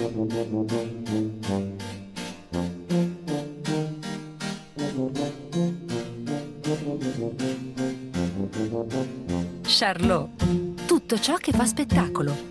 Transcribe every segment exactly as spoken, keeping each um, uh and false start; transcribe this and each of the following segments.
Charlot, tutto ciò che fa spettacolo.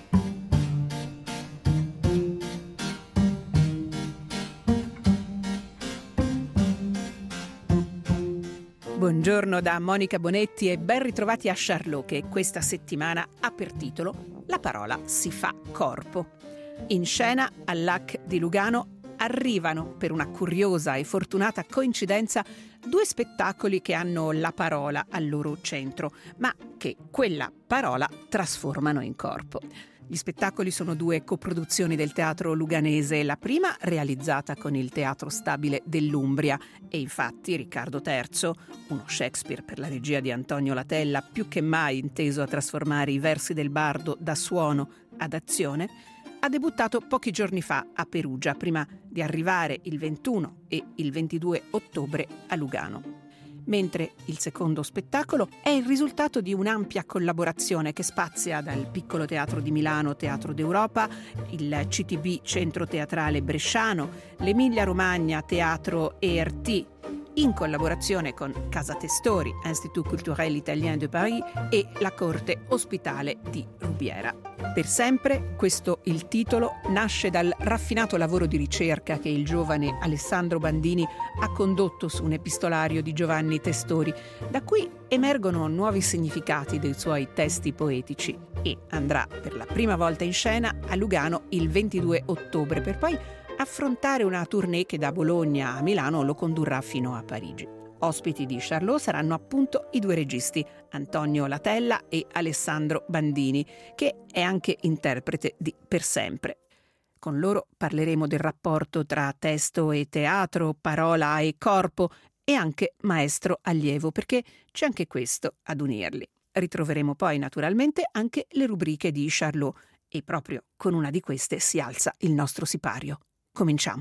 Buongiorno da Monica Bonetti e ben ritrovati a Charlot, che questa settimana ha per titolo La parola si fa corpo. In scena al L A C di Lugano arrivano, per una curiosa e fortunata coincidenza, due spettacoli che hanno la parola al loro centro, ma che quella parola trasformano in corpo. Gli spettacoli sono due coproduzioni del teatro luganese, la prima realizzata con il Teatro Stabile dell'Umbria e infatti Riccardo terzo, uno Shakespeare per la regia di Antonio Latella, più che mai inteso a trasformare i versi del bardo da suono ad azione, ha debuttato pochi giorni fa a Perugia, prima di arrivare il ventuno e il ventidue ottobre a Lugano. Mentre il secondo spettacolo è il risultato di un'ampia collaborazione che spazia dal Piccolo Teatro di Milano, Teatro d'Europa, il C T B Centro Teatrale Bresciano, l'Emilia Romagna Teatro E R T, in collaborazione con Casa Testori, Institut Culturel Italien de Paris e la Corte Ospitale di Rubiera. Per sempre, questo il titolo, nasce dal raffinato lavoro di ricerca che il giovane Alessandro Bandini ha condotto su un epistolario di Giovanni Testori, da cui emergono nuovi significati dei suoi testi poetici, e andrà per la prima volta in scena a Lugano il ventidue ottobre, per poi affrontare una tournée che da Bologna a Milano lo condurrà fino a Parigi. Ospiti di Charlot saranno appunto i due registi, Antonio Latella e Alessandro Bandini, che è anche interprete di Per Sempre. Con loro parleremo del rapporto tra testo e teatro, parola e corpo, e anche maestro-allievo, perché c'è anche questo ad unirli. Ritroveremo poi naturalmente anche le rubriche di Charlot, e proprio con una di queste si alza il nostro sipario. Cominciamo.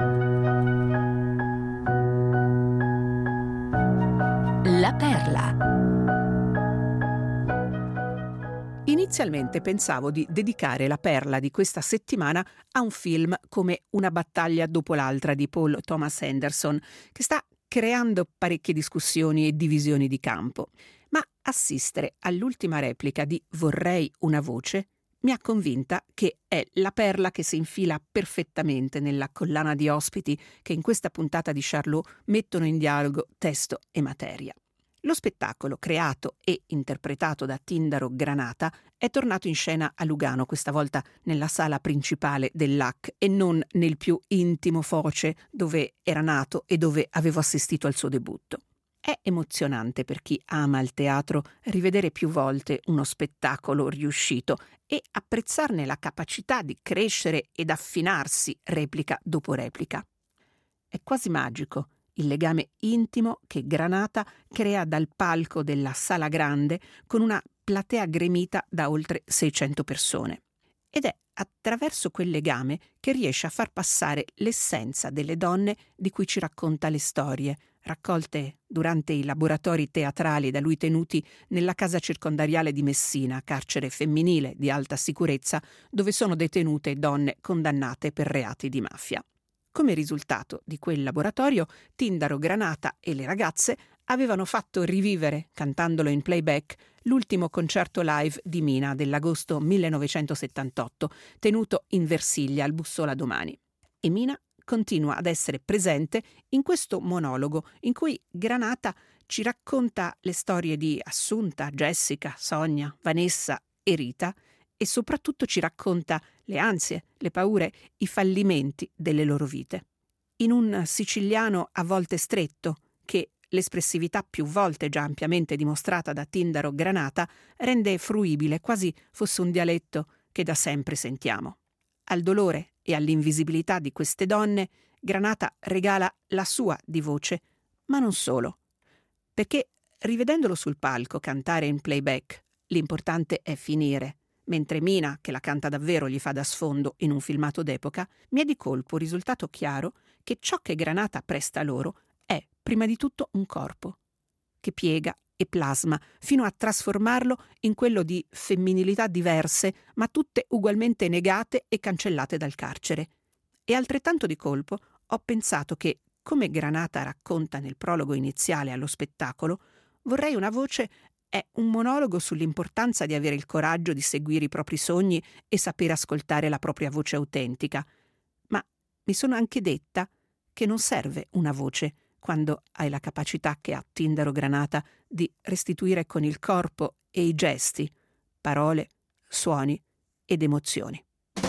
La Perla. Inizialmente pensavo di dedicare la perla di questa settimana a un film come Una battaglia dopo l'altra di Paul Thomas Anderson, che sta creando parecchie discussioni e divisioni di campo. Ma assistere all'ultima replica di Vorrei una voce mi ha convinta che è la perla che si infila perfettamente nella collana di ospiti che in questa puntata di Charlot mettono in dialogo testo e materia. Lo spettacolo, creato e interpretato da Tindaro Granata, è tornato in scena a Lugano, questa volta nella sala principale del L A C e non nel più intimo Foce dove era nato e dove avevo assistito al suo debutto. È emozionante per chi ama il teatro rivedere più volte uno spettacolo riuscito e apprezzarne la capacità di crescere ed affinarsi replica dopo replica. È quasi magico il legame intimo che Granata crea dal palco della Sala Grande con una platea gremita da oltre seicento persone. Ed è attraverso quel legame che riesce a far passare l'essenza delle donne di cui ci racconta le storie, raccolte durante i laboratori teatrali da lui tenuti nella casa circondariale di Messina, carcere femminile di alta sicurezza, dove sono detenute donne condannate per reati di mafia. Come risultato di quel laboratorio, Tindaro Granata e le ragazze avevano fatto rivivere, cantandolo in playback, l'ultimo concerto live di Mina dell'agosto millenovecentosettantotto, tenuto in Versiglia al Bussola Domani. E Mina continua ad essere presente in questo monologo in cui Granata ci racconta le storie di Assunta, Jessica, Sonia, Vanessa e Rita e soprattutto ci racconta le ansie, le paure, i fallimenti delle loro vite. In un siciliano a volte stretto che l'espressività più volte già ampiamente dimostrata da Tindaro Granata rende fruibile, quasi fosse un dialetto che da sempre sentiamo. Al dolore e all'invisibilità di queste donne, Granata regala la sua di voce, ma non solo. Perché, rivedendolo sul palco cantare in playback, l'importante è finire, mentre Mina, che la canta davvero, gli fa da sfondo in un filmato d'epoca, mi è di colpo risultato chiaro che ciò che Granata presta loro è, prima di tutto, un corpo, che piega e plasma, fino a trasformarlo in quello di femminilità diverse, ma tutte ugualmente negate e cancellate dal carcere. E altrettanto di colpo ho pensato che, come Granata racconta nel prologo iniziale allo spettacolo, Vorrei una voce è un monologo sull'importanza di avere il coraggio di seguire i propri sogni e saper ascoltare la propria voce autentica. Ma mi sono anche detta che non serve una voce quando hai la capacità che ha Tindaro Granata di restituire con il corpo e i gesti parole, suoni ed emozioni.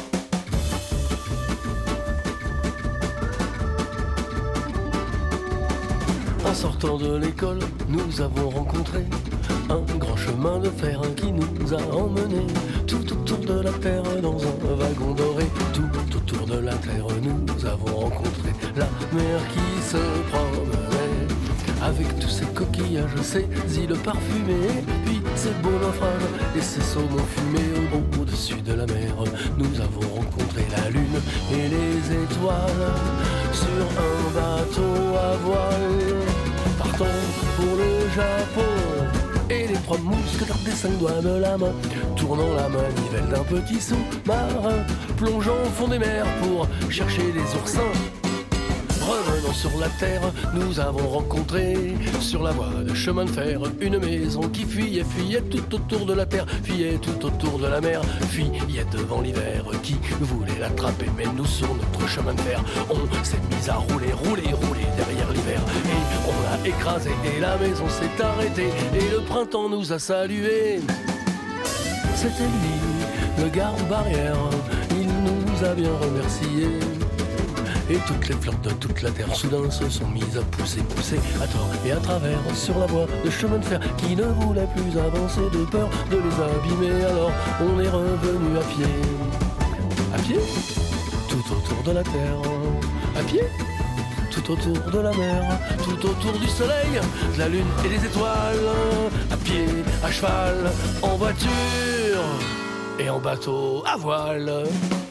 En sortant de l'école, nous avons rencontré un grand chemin de fer qui nous a emmenés tout autour de la terre dans un wagon doré. Tout autour de la terre, nous avons rencontré la mer qui se promenait avec tous ses coquillages, ses îles parfumées, puis ses beaux naufrages et ses saumons fumés. Au-dessus de la mer, nous avons rencontré la lune et les étoiles sur un bateau à voile. Partons pour le Japon et les trois mousquetaires des cinq doigts de la main, tournant la manivelle d'un petit sous-marin, plongeant au fond des mers pour chercher les oursins. Revenons sur la terre, nous avons rencontré sur la voie de chemin de fer une maison qui fuyait, fuyait tout autour de la terre, fuyait tout autour de la mer, fuyait devant l'hiver qui voulait l'attraper. Mais nous sur notre chemin de fer, on s'est mis à rouler, rouler, rouler derrière l'hiver et on l'a écrasé et la maison s'est arrêtée et le printemps nous a salués. C'était lui, le garde-barrière, il nous a bien remerciés. Et toutes les fleurs de toute la terre soudain se sont mises à pousser, pousser à tort et à travers sur la voie de chemin de fer qui ne voulait plus avancer de peur de les abîmer. Alors on est revenu à pied, à pied, tout autour de la terre, à pied, tout autour de la mer, tout autour du soleil, de la lune et des étoiles, à pied, à cheval, en voiture et en bateau à voile.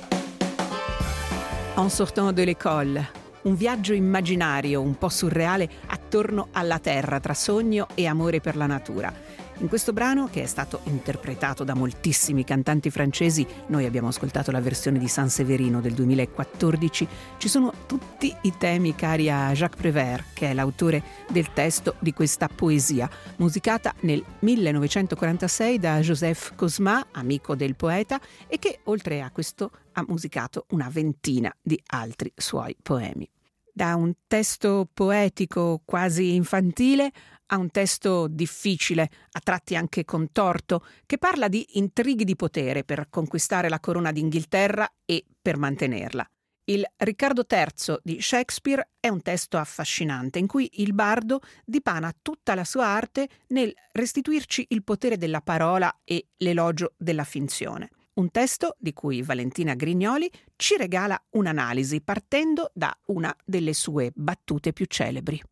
En sortant de l'école, un viaggio immaginario un po' surreale attorno alla terra tra sogno e amore per la natura. In questo brano, che è stato interpretato da moltissimi cantanti francesi, noi abbiamo ascoltato la versione di Sanseverino del duemilaquattordici, ci sono tutti i temi cari a Jacques Prévert, che è l'autore del testo di questa poesia, musicata nel millenovecentoquarantasei da Joseph Cosma, amico del poeta, e che oltre a questo ha musicato una ventina di altri suoi poemi. Da un testo poetico quasi infantile a un testo difficile, a tratti anche contorto, che parla di intrighi di potere per conquistare la corona d'Inghilterra e per mantenerla. Il Riccardo terzo di Shakespeare è un testo affascinante in cui il bardo dipana tutta la sua arte nel restituirci il potere della parola e l'elogio della finzione. Un testo di cui Valentina Grignoli ci regala un'analisi partendo da una delle sue battute più celebri.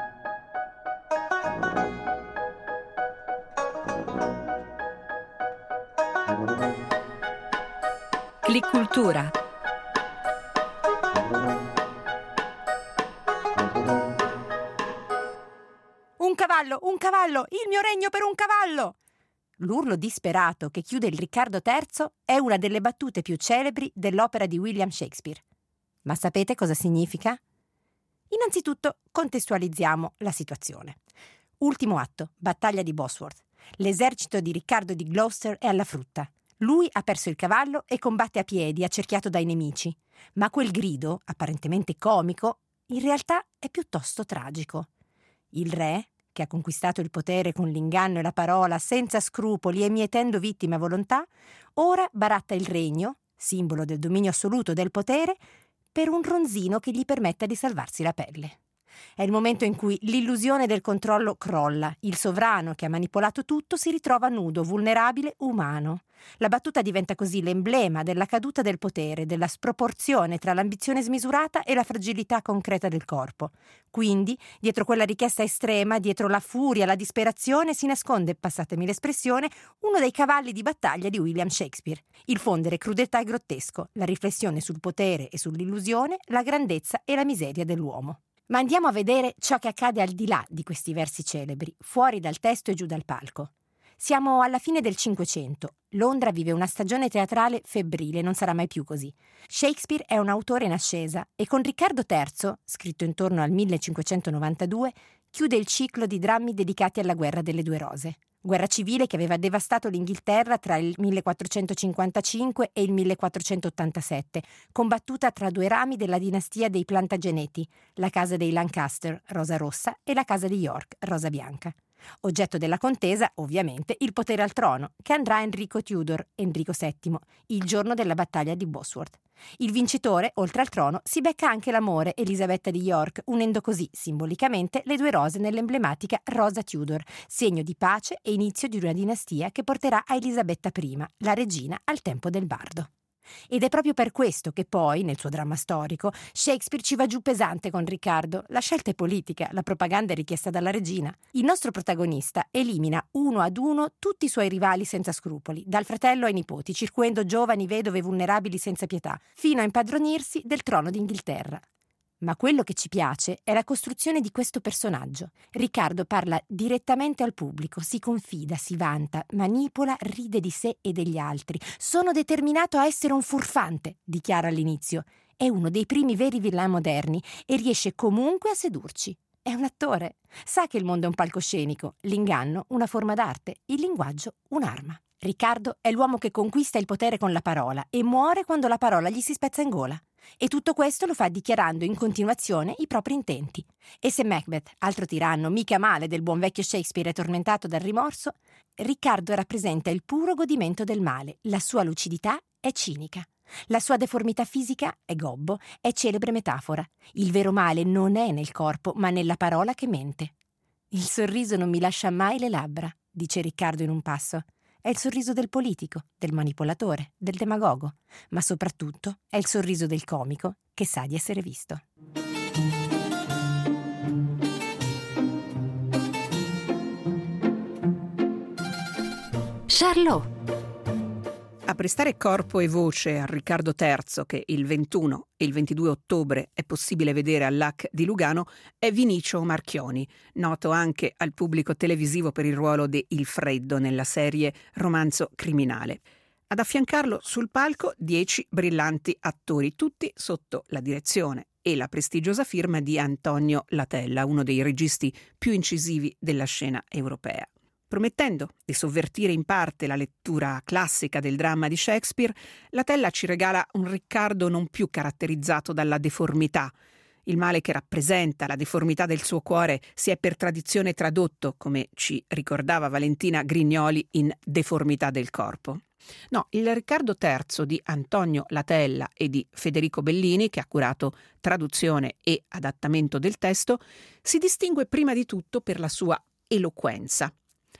Click Cultura. Un cavallo, un cavallo, il mio regno per un cavallo! L'urlo disperato che chiude il Riccardo terzo è una delle battute più celebri dell'opera di William Shakespeare. Ma sapete cosa significa? Innanzitutto contestualizziamo la situazione. Ultimo atto, battaglia di Bosworth. L'esercito di Riccardo di Gloucester è alla frutta. Lui ha perso il cavallo e combatte a piedi, accerchiato dai nemici. Ma quel grido, apparentemente comico, in realtà è piuttosto tragico. Il re, che ha conquistato il potere con l'inganno e la parola senza scrupoli e mietendo vittime a volontà, ora baratta il regno, simbolo del dominio assoluto del potere, per un ronzino che gli permetta di salvarsi la pelle. È il momento in cui l'illusione del controllo crolla. Il sovrano che ha manipolato tutto si ritrova nudo, vulnerabile, umano. La battuta diventa così l'emblema della caduta del potere, della sproporzione tra l'ambizione smisurata e la fragilità concreta del corpo. Quindi, dietro quella richiesta estrema, dietro la furia, la disperazione, si nasconde, passatemi l'espressione, uno dei cavalli di battaglia di William Shakespeare. Il fondere crudeltà e grottesco, la riflessione sul potere e sull'illusione, la grandezza e la miseria dell'uomo. Ma andiamo a vedere ciò che accade al di là di questi versi celebri, fuori dal testo e giù dal palco. Siamo alla fine del Cinquecento. Londra vive una stagione teatrale febbrile, non sarà mai più così. Shakespeare è un autore in ascesa e con Riccardo terzo, scritto intorno al millecinquecentonovantadue, chiude il ciclo di drammi dedicati alla guerra delle due rose. Guerra civile che aveva devastato l'Inghilterra tra il millequattrocentocinquantacinque e il millequattrocentottantasette, combattuta tra due rami della dinastia dei Plantageneti, la casa dei Lancaster, rosa rossa, e la casa di York, rosa bianca. Oggetto della contesa, ovviamente, il potere al trono, che andrà a Enrico Tudor, Enrico settimo, il giorno della battaglia di Bosworth. Il vincitore, oltre al trono, si becca anche l'amore, Elisabetta di York, unendo così, simbolicamente, le due rose nell'emblematica rosa Tudor, segno di pace e inizio di una dinastia che porterà a Elisabetta I, la regina al tempo del bardo. Ed è proprio per questo che poi, nel suo dramma storico, Shakespeare ci va giù pesante con Riccardo. La scelta è politica, la propaganda è richiesta dalla regina. Il nostro protagonista elimina uno ad uno tutti i suoi rivali senza scrupoli, dal fratello ai nipoti, circuendo giovani vedove vulnerabili senza pietà, fino a impadronirsi del trono d'Inghilterra. Ma quello che ci piace è la costruzione di questo personaggio. Riccardo parla direttamente al pubblico, si confida, si vanta, manipola, ride di sé e degli altri. Sono determinato a essere un furfante, dichiara all'inizio. È uno dei primi veri villain moderni e riesce comunque a sedurci. È un attore. Sa che il mondo è un palcoscenico, l'inganno una forma d'arte, il linguaggio un'arma. Riccardo è l'uomo che conquista il potere con la parola e muore quando la parola gli si spezza in gola. E tutto questo lo fa dichiarando in continuazione i propri intenti. E se Macbeth, altro tiranno, mica male del buon vecchio Shakespeare, è tormentato dal rimorso, Riccardo rappresenta il puro godimento del male. La sua lucidità è cinica. La sua deformità fisica è gobbo, è celebre metafora. Il vero male non è nel corpo, ma nella parola che mente. Il sorriso non mi lascia mai le labbra, dice Riccardo in un passo. È il sorriso del politico, del manipolatore, del demagogo, ma soprattutto è il sorriso del comico che sa di essere visto. Charlot. A prestare corpo e voce a Riccardo terzo, che il ventuno e il ventidue ottobre è possibile vedere all'A C di Lugano, è Vinicio Marchioni, noto anche al pubblico televisivo per il ruolo di Il Freddo nella serie Romanzo Criminale. Ad affiancarlo sul palco dieci brillanti attori, tutti sotto la direzione e la prestigiosa firma di Antonio Latella, uno dei registi più incisivi della scena europea. Promettendo di sovvertire in parte la lettura classica del dramma di Shakespeare, Latella ci regala un Riccardo non più caratterizzato dalla deformità. Il male che rappresenta la deformità del suo cuore si è per tradizione tradotto, come ci ricordava Valentina Grignoli, in deformità del corpo. No, il Riccardo terzo di Antonio Latella e di Federico Bellini, che ha curato traduzione e adattamento del testo, si distingue prima di tutto per la sua eloquenza.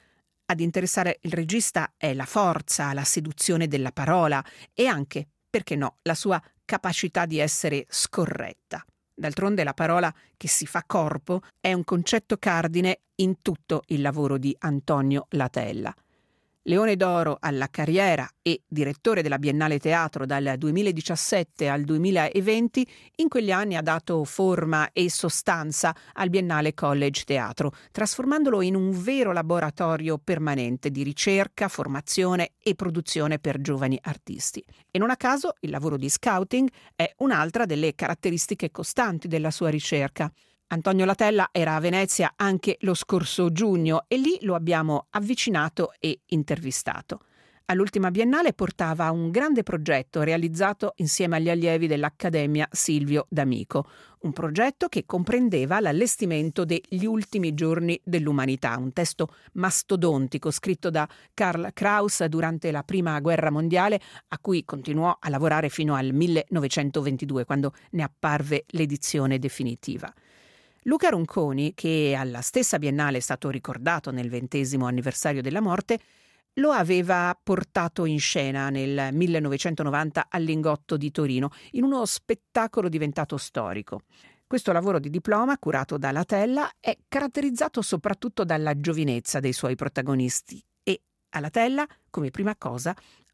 Ad interessare il regista è la forza, la seduzione della parola e anche, perché no, la sua capacità di essere scorretta. D'altronde la parola che si fa corpo è un concetto cardine in tutto il lavoro di Antonio Latella. Leone d'Oro alla carriera e direttore della Biennale Teatro dal duemiladiciassette al duemilaventi, in quegli anni ha dato forma e sostanza al Biennale College Teatro, trasformandolo in un vero laboratorio permanente di ricerca, formazione e produzione per giovani artisti. E non a caso il lavoro di scouting è un'altra delle caratteristiche costanti della sua ricerca. Antonio Latella era a Venezia anche lo scorso giugno e lì lo abbiamo avvicinato e intervistato. All'ultima Biennale portava un grande progetto realizzato insieme agli allievi dell'Accademia Silvio D'Amico, un progetto che comprendeva l'allestimento degli ultimi giorni dell'umanità, un testo mastodontico scritto da Karl Kraus durante la Prima Guerra Mondiale, a cui continuò a lavorare fino al millenovecentoventidue, quando ne apparve l'edizione definitiva. Luca Ronconi, che alla stessa Biennale è stato ricordato nel ventesimo anniversario della morte, lo aveva portato in scena nel millenovecentonovanta al Lingotto di Torino, in uno spettacolo diventato storico. Questo lavoro di diploma, curato da Latella, è caratterizzato soprattutto dalla giovinezza dei suoi protagonisti e a Latella, come prima cosa,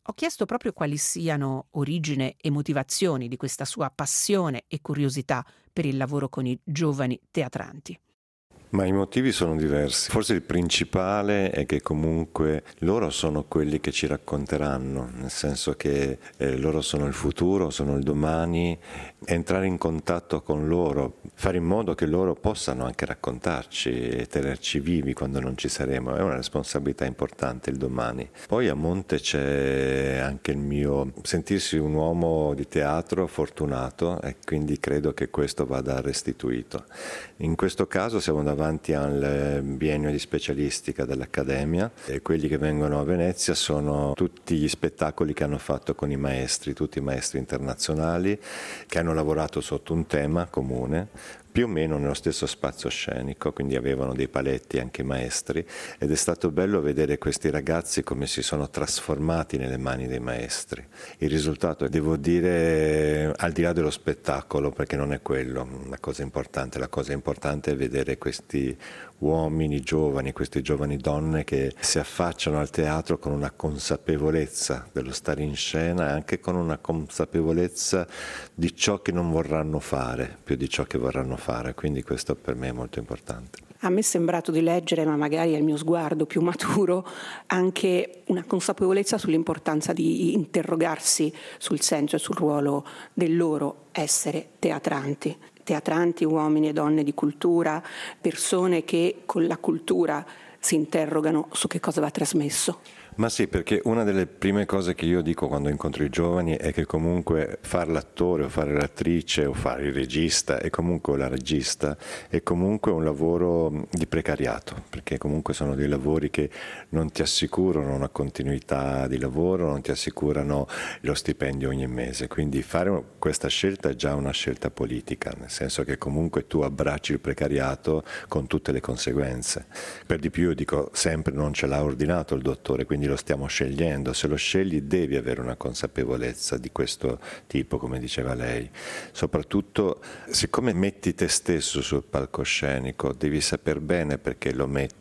Ho chiesto proprio quali siano origine e motivazioni di questa sua passione e curiosità per il lavoro con i giovani teatranti. Ma i motivi sono diversi. Forse il principale è che comunque loro sono quelli che ci racconteranno, nel senso che eh, loro sono il futuro, sono il domani. Entrare in contatto con loro, fare in modo che loro possano anche raccontarci e tenerci vivi quando non ci saremo, è una responsabilità importante il domani. Poi a monte c'è anche il mio sentirsi un uomo di teatro fortunato, e quindi credo che questo vada restituito. In questo caso siamo davanti al biennio di specialistica dell'Accademia e quelli che vengono a Venezia sono tutti gli spettacoli che hanno fatto con i maestri, tutti i maestri internazionali che hanno lavorato sotto un tema comune, più o meno nello stesso spazio scenico, quindi avevano dei paletti anche i maestri, ed è stato bello vedere questi ragazzi come si sono trasformati nelle mani dei maestri. Il risultato, devo dire, al di là dello spettacolo, perché non è quello la cosa importante, la cosa importante è vedere questi uomini giovani, queste giovani donne che si affacciano al teatro con una consapevolezza dello stare in scena e anche con una consapevolezza di ciò che non vorranno fare, più di ciò che vorranno fare, quindi questo per me è molto importante. A me è sembrato di leggere, ma magari è il mio sguardo più maturo, anche una consapevolezza sull'importanza di interrogarsi sul senso e sul ruolo del loro essere teatranti. Teatranti, uomini e donne di cultura, persone che con la cultura si interrogano su che cosa va trasmesso. Ma sì, perché una delle prime cose che io dico quando incontro i giovani è che comunque fare l'attore o fare l'attrice o fare il regista e comunque la regista è comunque un lavoro di precariato, perché comunque sono dei lavori che non ti assicurano una continuità di lavoro, non ti assicurano lo stipendio ogni mese, quindi fare questa scelta è già una scelta politica, nel senso che comunque tu abbracci il precariato con tutte le conseguenze. Per di più io dico sempre non ce l'ha ordinato il dottore, quindi lo stiamo scegliendo, se lo scegli devi avere una consapevolezza di questo tipo, come diceva lei. Soprattutto, siccome metti te stesso sul palcoscenico, devi saper bene perché lo metti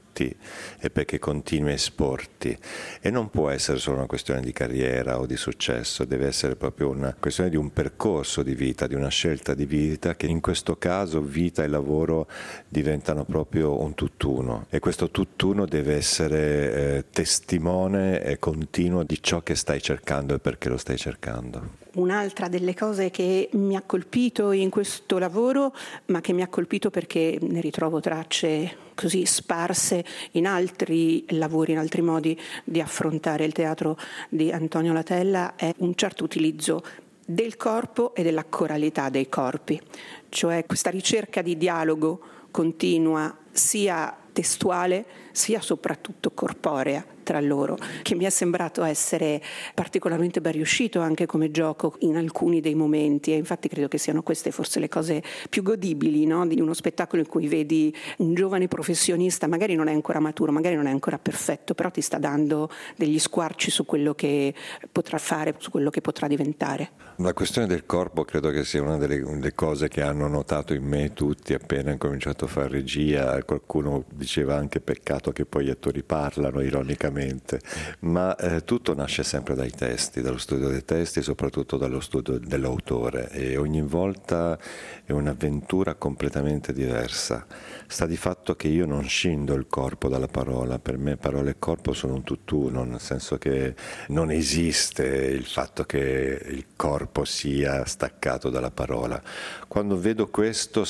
e perché continui a esporti, e non può essere solo una questione di carriera o di successo, deve essere proprio una questione di un percorso di vita, di una scelta di vita, che in questo caso vita e lavoro diventano proprio un tutt'uno, e questo tutt'uno deve essere eh, testimone e continuo di ciò che stai cercando e perché lo stai cercando. Un'altra delle cose che mi ha colpito in questo lavoro, ma che mi ha colpito perché ne ritrovo tracce così sparse in altri lavori, in altri modi di affrontare il teatro di Antonio Latella, è un certo utilizzo del corpo e della coralità dei corpi, cioè questa ricerca di dialogo continua, sia testuale sia soprattutto corporea tra loro, che mi è sembrato essere particolarmente ben riuscito anche come gioco in alcuni dei momenti, e infatti credo che siano queste forse le cose più godibili, no? Di uno spettacolo in cui vedi un giovane professionista, magari non è ancora maturo, magari non è ancora perfetto, però ti sta dando degli squarci su quello che potrà fare, su quello che potrà diventare. La questione del corpo credo che sia una delle, delle cose che hanno notato in me tutti appena ho cominciato a fare regia. Qualcuno diceva anche peccato che poi gli attori parlano, ironicamente, ma eh, tutto nasce sempre dai testi, dallo studio dei testi e soprattutto dallo studio dell'autore, e ogni volta è un'avventura completamente diversa. Sta di fatto che io non scindo il corpo dalla parola, per me parola e corpo sono un tutt'uno, nel senso che non esiste il fatto che il corpo sia staccato dalla parola. Quando vedo questo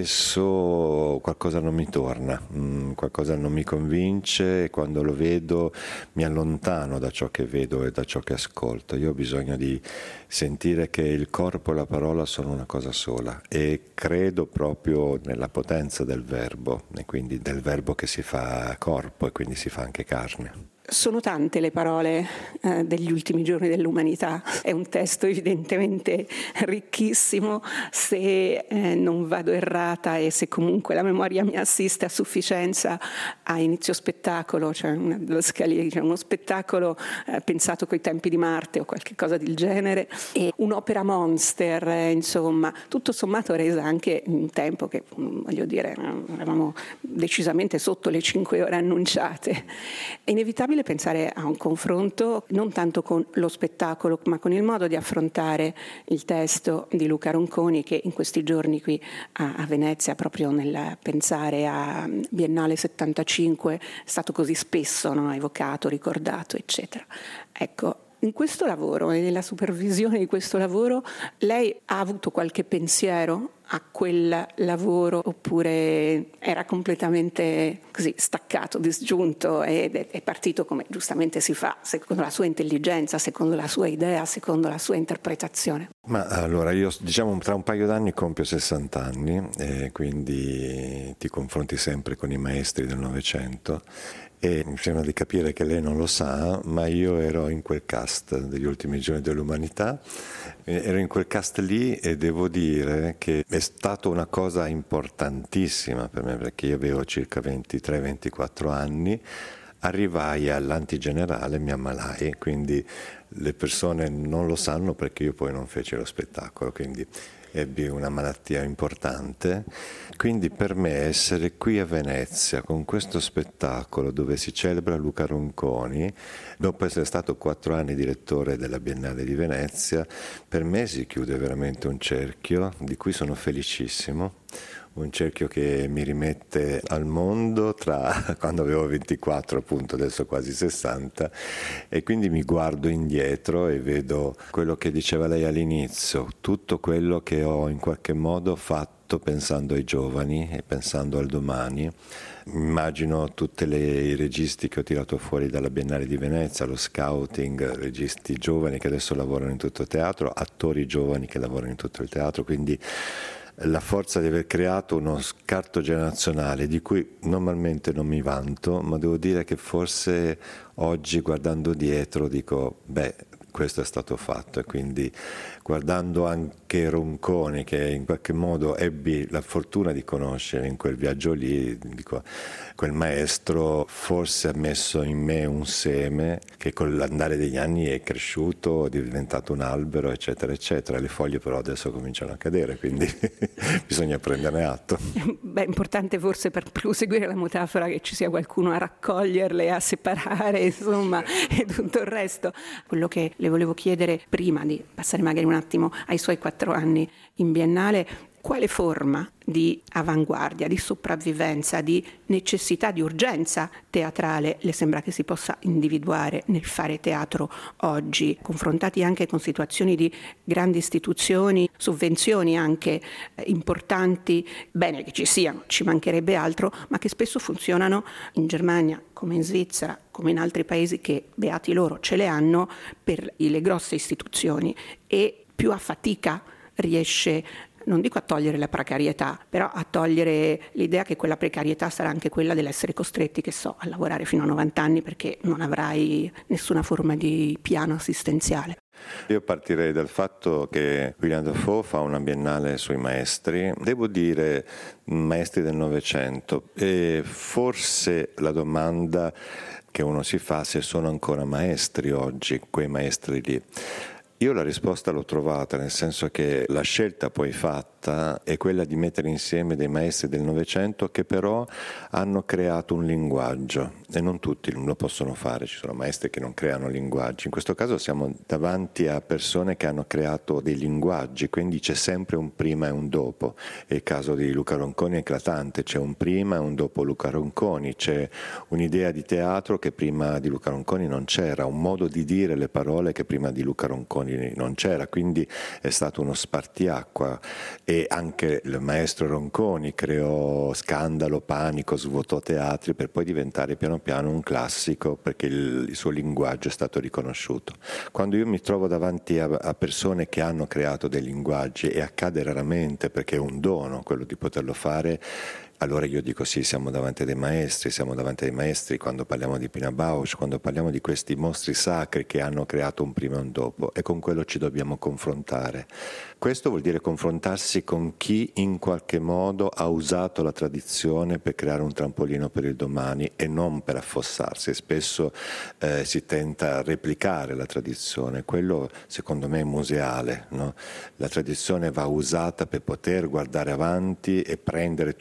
spesso qualcosa non mi torna, mh, qualcosa non mi convince, e quando lo vedo mi allontano da ciò che vedo e da ciò che ascolto. Io ho bisogno di sentire che il corpo e la parola sono una cosa sola, e credo proprio nella potenza del verbo, e quindi del verbo che si fa corpo e quindi si fa anche carne. Sono tante le parole eh, degli ultimi giorni dell'umanità, è un testo evidentemente ricchissimo, se eh, non vado errata e se comunque la memoria mi assiste a sufficienza, a inizio spettacolo, cioè una, cioè uno spettacolo eh, pensato coi tempi di Marte o qualche cosa del genere, e un'opera monster, eh, insomma, tutto sommato resa anche in un tempo che, voglio dire, eravamo decisamente sotto le cinque ore annunciate. È inevitabile probabile pensare a un confronto non tanto con lo spettacolo, ma con il modo di affrontare il testo di Luca Ronconi, che in questi giorni qui a, a Venezia, proprio nel pensare a Biennale settantacinque, è stato così spesso, no, evocato, ricordato, eccetera. Ecco, in questo lavoro e nella supervisione di questo lavoro lei ha avuto qualche pensiero a quel lavoro, oppure era completamente così staccato, disgiunto ed è partito come giustamente si fa, secondo la sua intelligenza, secondo la sua idea, secondo la sua interpretazione? Ma allora io, diciamo, tra un paio d'anni compio sessanta anni, e quindi ti confronti sempre con i maestri del Novecento, e mi sembra di capire che lei non lo sa, ma io ero in quel cast degli ultimi giorni dell'umanità, ero in quel cast lì e devo dire che è stata una cosa importantissima per me, perché io avevo circa ventitré ventiquattro anni, arrivai all'antigenerale, mi ammalai, quindi le persone non lo sanno perché io poi non feci lo spettacolo, quindi ebbi una malattia importante. Quindi per me essere qui a Venezia con questo spettacolo dove si celebra Luca Ronconi, dopo essere stato quattro anni direttore della Biennale di Venezia, per me si chiude veramente un cerchio di cui sono felicissimo. Un cerchio che mi rimette al mondo tra quando avevo ventiquattro, appunto adesso quasi sessanta, e quindi mi guardo indietro e vedo quello che diceva lei all'inizio, tutto quello che ho in qualche modo fatto pensando ai giovani e pensando al domani. Immagino tutti i registi che ho tirato fuori dalla Biennale di Venezia, lo scouting, registi giovani che adesso lavorano in tutto il teatro, attori giovani che lavorano in tutto il teatro, quindi la forza di aver creato uno scarto generazionale di cui normalmente non mi vanto, ma devo dire che forse oggi guardando dietro dico, beh, questo è stato fatto, e quindi guardando anche Ronconi, che in qualche modo ebbi la fortuna di conoscere in quel viaggio lì, dico, quel maestro forse ha messo in me un seme che con l'andare degli anni è cresciuto, è diventato un albero, eccetera, eccetera. Le foglie però adesso cominciano a cadere, quindi bisogna prenderne atto. Beh, è importante forse, per proseguire la metafora, che ci sia qualcuno a raccoglierle, a separare, insomma, e tutto il resto. Quello che le volevo chiedere prima di passare magari un attimo ai suoi quattro anni in Biennale, quale forma di avanguardia, di sopravvivenza, di necessità, di urgenza teatrale le sembra che si possa individuare nel fare teatro oggi, confrontati anche con situazioni di grandi istituzioni, sovvenzioni anche importanti, bene che ci siano, ci mancherebbe altro, ma che spesso funzionano in Germania come in Svizzera, come in altri paesi che, beati loro, ce le hanno per le grosse istituzioni, e più a fatica riesce, non dico a togliere la precarietà, però a togliere l'idea che quella precarietà sarà anche quella dell'essere costretti, che so, a lavorare fino a novanta anni perché non avrai nessuna forma di piano assistenziale. Io partirei dal fatto che William Dafoe fa una biennale sui maestri, devo dire maestri del Novecento, e forse la domanda che uno si fa se sono ancora maestri oggi, quei maestri lì. Io la risposta l'ho trovata, nel senso che la scelta poi fatta è quella di mettere insieme dei maestri del Novecento che però hanno creato un linguaggio, e non tutti lo possono fare, ci sono maestri che non creano linguaggi. In questo caso siamo davanti a persone che hanno creato dei linguaggi, quindi c'è sempre un prima e un dopo. E il caso di Luca Ronconi è eclatante, c'è un prima e un dopo Luca Ronconi, c'è un'idea di teatro che prima di Luca Ronconi non c'era, un modo di dire le parole che prima di Luca Ronconi non c'era, quindi è stato uno spartiacqua. E anche il maestro Ronconi creò scandalo, panico, svuotò teatri per poi diventare piano piano un classico perché il, il suo linguaggio è stato riconosciuto. Quando io mi trovo davanti a, a persone che hanno creato dei linguaggi, e accade raramente perché è un dono quello di poterlo fare, allora io dico sì, siamo davanti a dei maestri, siamo davanti ai maestri quando parliamo di Pina Bausch, quando parliamo di questi mostri sacri che hanno creato un prima e un dopo, e con quello ci dobbiamo confrontare. Questo vuol dire confrontarsi con chi in qualche modo ha usato la tradizione per creare un trampolino per il domani e non per affossarsi. Spesso eh, si tenta a replicare la tradizione, quello secondo me è museale, no? La tradizione va usata per poter guardare avanti e prendere tutta la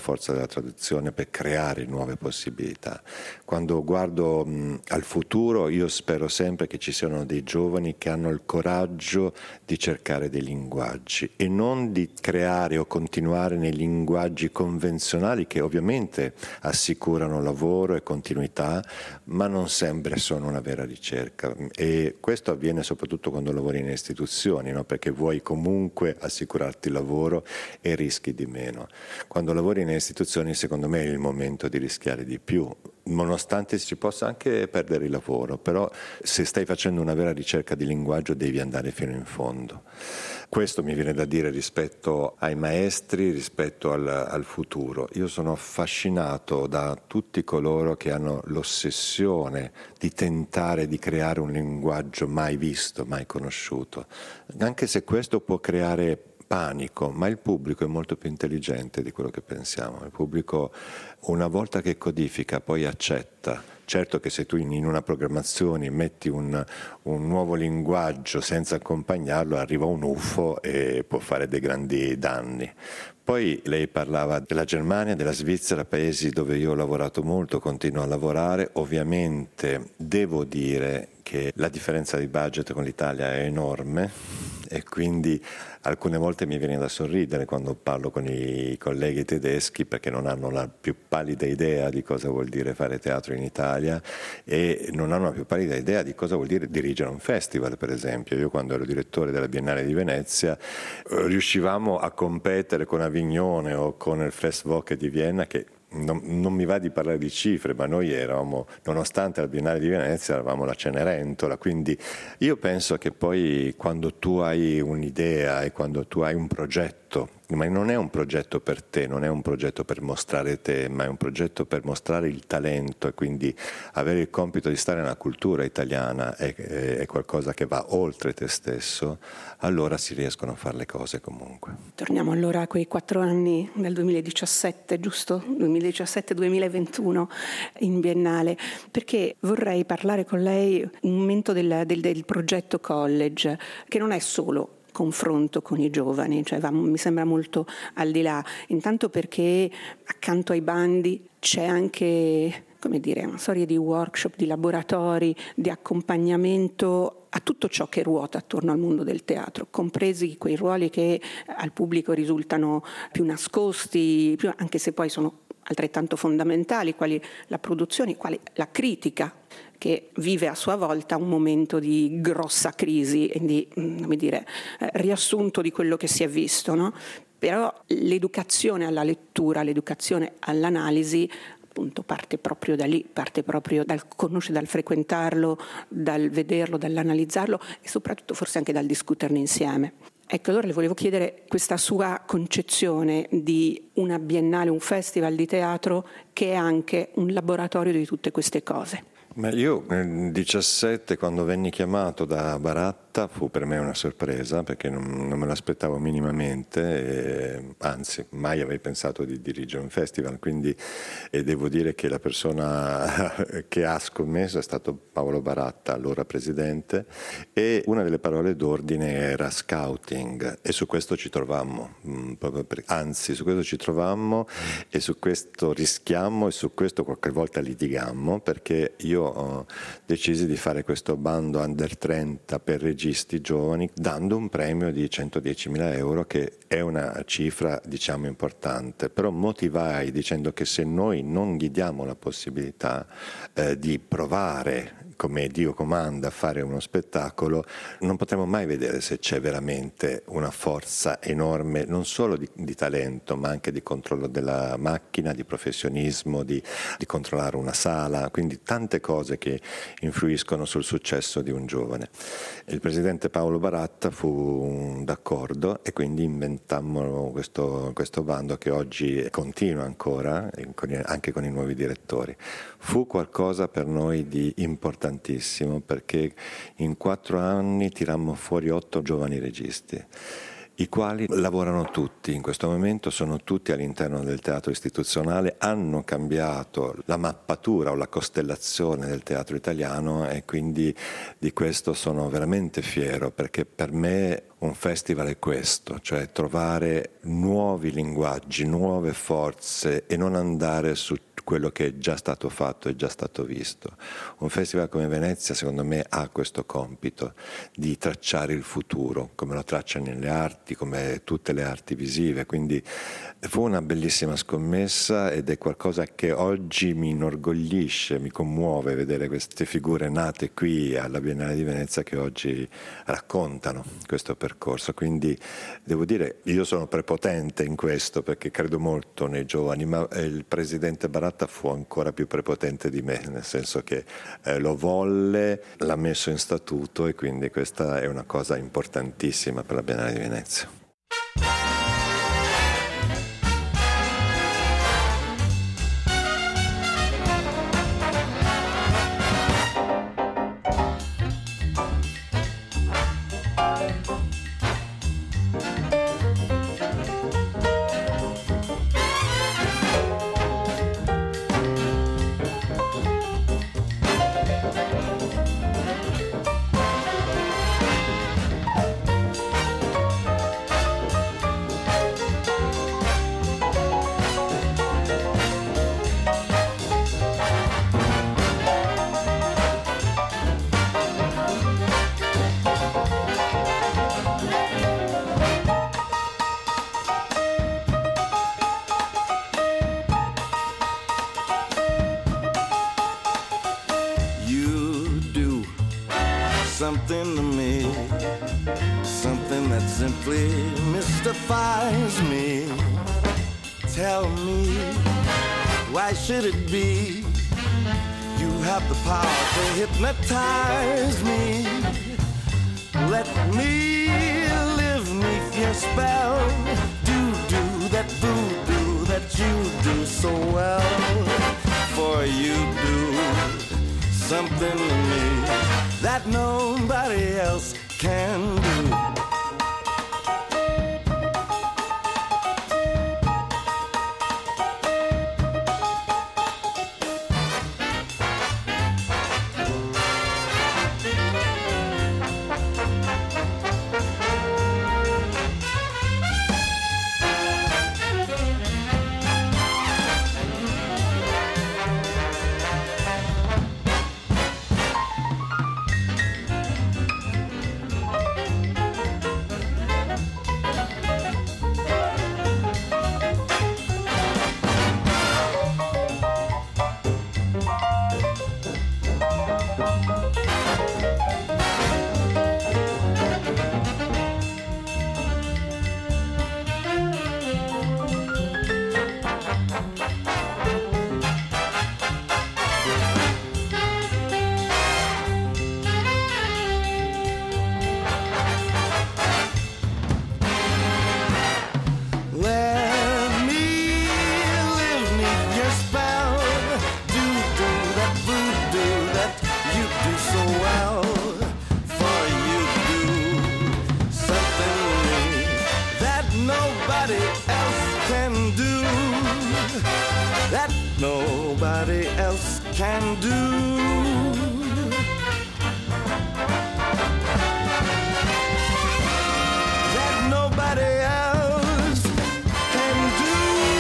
forza della traduzione per creare nuove possibilità. Quando guardo mh, al futuro, io spero sempre che ci siano dei giovani che hanno il coraggio di cercare dei linguaggi e non di creare o continuare nei linguaggi convenzionali che ovviamente assicurano lavoro e continuità, ma non sempre sono una vera ricerca. E questo avviene soprattutto quando lavori in istituzioni, no? Perché vuoi comunque assicurarti lavoro e rischi di meno. Quando lavori in istituzioni, secondo me, è il momento di rischiare di più, nonostante si possa anche perdere il lavoro, però se stai facendo una vera ricerca di linguaggio devi andare fino in fondo. Questo mi viene da dire rispetto ai maestri, rispetto al, al futuro. Io sono affascinato da tutti coloro che hanno l'ossessione di tentare di creare un linguaggio mai visto, mai conosciuto, anche se questo può creare panico, ma il pubblico è molto più intelligente di quello che pensiamo. Il pubblico, una volta che codifica, poi accetta. Certo che se tu in una programmazione metti un, un nuovo linguaggio senza accompagnarlo, arriva un U F O e può fare dei grandi danni. Poi lei parlava della Germania, della Svizzera, paesi dove io ho lavorato molto, continuo a lavorare. Ovviamente devo dire che la differenza di budget con l'Italia è enorme e quindi alcune volte mi viene da sorridere quando parlo con i colleghi tedeschi, perché non hanno la più pallida idea di cosa vuol dire fare teatro in Italia e non hanno la più pallida idea di cosa vuol dire dirigere un festival, per esempio. Io quando ero direttore della Biennale di Venezia riuscivamo a competere con Avignone o con il Festwoche di Vienna, che Non, non mi va di parlare di cifre, ma noi eravamo, nonostante la Biennale di Venezia, eravamo la Cenerentola, quindi io penso che poi quando tu hai un'idea e quando tu hai un progetto, ma non è un progetto per te, non è un progetto per mostrare te, ma è un progetto per mostrare il talento e quindi avere il compito di stare nella cultura italiana è, è qualcosa che va oltre te stesso, allora si riescono a fare le cose comunque. Torniamo allora a quei quattro anni del duemiladiciassette, giusto? duemiladiciassette duemilaventuno in Biennale, perché vorrei parlare con lei un momento del, del, del progetto College, che non è solo confronto con i giovani, cioè va, mi sembra molto al di là, intanto perché accanto ai bandi c'è anche, come dire, una serie di workshop, di laboratori, di accompagnamento a tutto ciò che ruota attorno al mondo del teatro, compresi quei ruoli che al pubblico risultano più nascosti, più, anche se poi sono altrettanto fondamentali, quali la produzione, quali la critica, che vive a sua volta un momento di grossa crisi e di, come dire, eh, riassunto di quello che si è visto, no? Però l'educazione alla lettura, l'educazione all'analisi, appunto, parte proprio da lì, parte proprio dal conoscere, dal frequentarlo, dal vederlo, dall'analizzarlo e soprattutto forse anche dal discuterne insieme. Ecco, allora le volevo chiedere questa sua concezione di una biennale, un festival di teatro che è anche un laboratorio di tutte queste cose. Ma io nel diciassette, quando venni chiamato da Baratta, fu per me una sorpresa perché non, non me l'aspettavo minimamente, e, anzi mai avrei pensato di dirigere un festival, quindi e devo dire che la persona che ha scommesso è stato Paolo Baratta, allora presidente, e una delle parole d'ordine era scouting e su questo ci trovammo, proprio per, anzi su questo ci trovammo e su questo rischiammo e su questo qualche volta litigammo, perché io ho deciso di fare questo bando under trenta per registi giovani dando un premio di centodiecimila euro, che è una cifra diciamo importante, però motivai dicendo che se noi non gli diamo la possibilità eh, di provare come Dio comanda a fare uno spettacolo, non potremo mai vedere se c'è veramente una forza enorme, non solo di, di talento, ma anche di controllo della macchina, di professionismo, di, di controllare una sala, quindi tante cose che influiscono sul successo di un giovane. Il presidente Paolo Baratta fu d'accordo e quindi inventammo questo, questo bando che oggi continua ancora, anche con i nuovi direttori. Fu qualcosa per noi di importantissimo perché in quattro anni tirammo fuori otto giovani registi i quali lavorano tutti in questo momento, sono tutti all'interno del teatro istituzionale, hanno cambiato la mappatura o la costellazione del teatro italiano e quindi di questo sono veramente fiero, perché per me un festival è questo, cioè trovare nuovi linguaggi, nuove forze e non andare su quello che è già stato fatto e già stato visto. Un festival come Venezia secondo me ha questo compito di tracciare il futuro, come lo traccia nelle arti, come tutte le arti visive, quindi fu una bellissima scommessa ed è qualcosa che oggi mi inorgoglisce, mi commuove vedere queste figure nate qui alla Biennale di Venezia che oggi raccontano questo percorso, quindi devo dire io sono prepotente in questo perché credo molto nei giovani, ma il presidente Baratta fu ancora più prepotente di me, nel senso che eh, lo volle, l'ha messo in statuto e quindi questa è una cosa importantissima per la Biennale di Venezia. Something to me, something that simply mystifies me. Tell me, why should it be you have the power to hypnotize me? Let me live neath your spell, do do that voodoo that you do so well. For you do something to me that nobody else can do. Nobody else can do. That nobody else can do.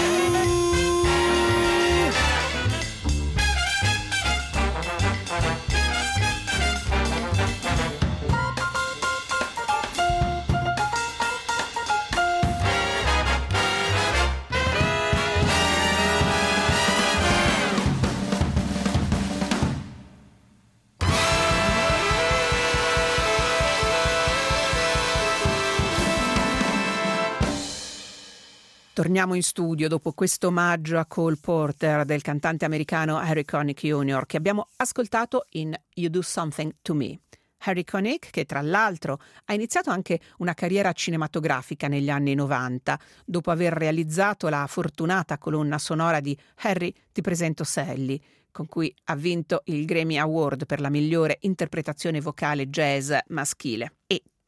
Torniamo in studio dopo questo omaggio a Cole Porter del cantante americano Harry Connick junior che abbiamo ascoltato in You Do Something to Me. Harry Connick, che tra l'altro ha iniziato anche una carriera cinematografica negli anni novanta, dopo aver realizzato la fortunata colonna sonora di Harry, ti presento Sally, con cui ha vinto il Grammy Award per la migliore interpretazione vocale jazz maschile. E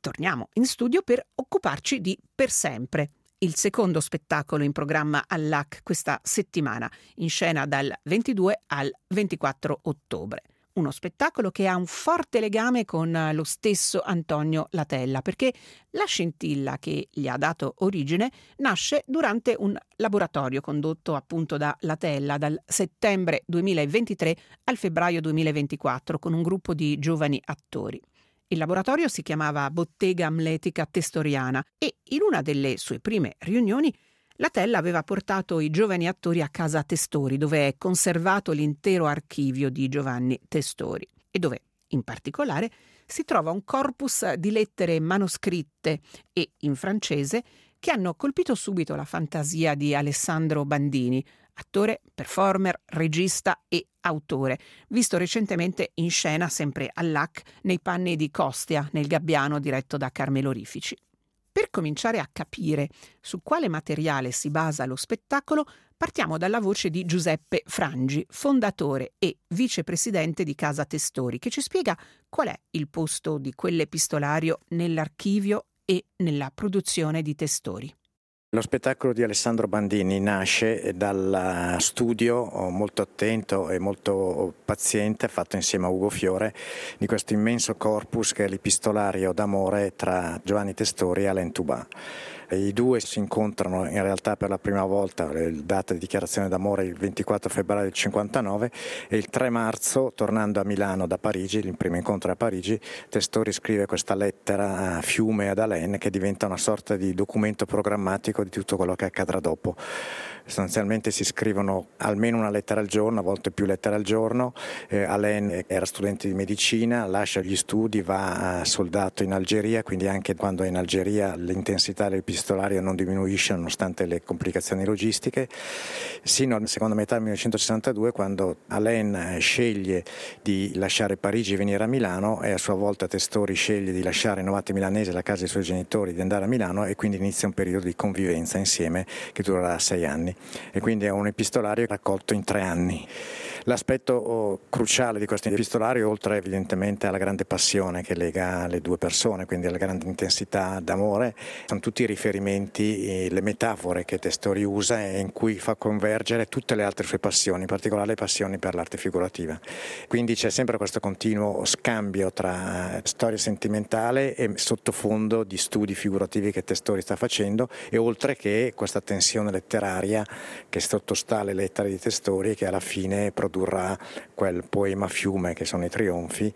torniamo in studio per occuparci di Per sempre, il secondo spettacolo in programma all'A C questa settimana, in scena dal ventidue al ventiquattro ottobre. Uno spettacolo che ha un forte legame con lo stesso Antonio Latella, perché la scintilla che gli ha dato origine nasce durante un laboratorio condotto appunto da Latella dal settembre duemilaventitré al febbraio duemilaventiquattro con un gruppo di giovani attori. Il laboratorio si chiamava Bottega Amletica Testoriana e in una delle sue prime riunioni Latella aveva portato i giovani attori a casa Testori, dove è conservato l'intero archivio di Giovanni Testori e dove, in particolare, si trova un corpus di lettere manoscritte e in francese che hanno colpito subito la fantasia di Alessandro Bandini, attore, performer, regista e autore, visto recentemente in scena sempre all'A C nei panni di Costia, nel Gabbiano diretto da Carmelo Rifici. Per cominciare a capire su quale materiale si basa lo spettacolo, partiamo dalla voce di Giuseppe Frangi, fondatore e vicepresidente di Casa Testori, che ci spiega qual è il posto di quell'epistolario nell'archivio e nella produzione di Testori. Lo spettacolo di Alessandro Bandini nasce dal studio molto attento e molto paziente fatto insieme a Ugo Fiore di questo immenso corpus che è l'epistolario d'amore tra Giovanni Testori e Alain Touba. I due si incontrano in realtà per la prima volta, la data di dichiarazione d'amore il ventiquattro febbraio del cinquantanove e il tre marzo, tornando a Milano da Parigi, il primo incontro a Parigi, Testori scrive questa lettera a fiume ad Alain che diventa una sorta di documento programmatico di tutto quello che accadrà dopo. Sostanzialmente si scrivono almeno una lettera al giorno, a volte più lettere al giorno. Eh, Alain era studente di medicina, lascia gli studi, va a soldato in Algeria, quindi anche quando è in Algeria l'intensità dell'epistolario non diminuisce nonostante le complicazioni logistiche, sino alla seconda metà del millenovecentosessantadue quando Alain sceglie di lasciare Parigi e venire a Milano e a sua volta Testori sceglie di lasciare Novate Milanese, la casa dei suoi genitori, di andare a Milano e quindi inizia un periodo di convivenza insieme che durerà sei anni. E quindi è un epistolario raccolto in tre anni. L'aspetto oh, cruciale di questo epistolario, oltre evidentemente alla grande passione che lega le due persone, quindi alla grande intensità d'amore, sono tutti i riferimenti e le metafore che Testori usa e in cui fa convergere tutte le altre sue passioni, in particolare le passioni per l'arte figurativa. Quindi c'è sempre questo continuo scambio tra storia sentimentale e sottofondo di studi figurativi che Testori sta facendo e oltre che questa tensione letteraria che sottostà alle lettere di Testori che alla fine produrrà quel poema fiume che sono i trionfi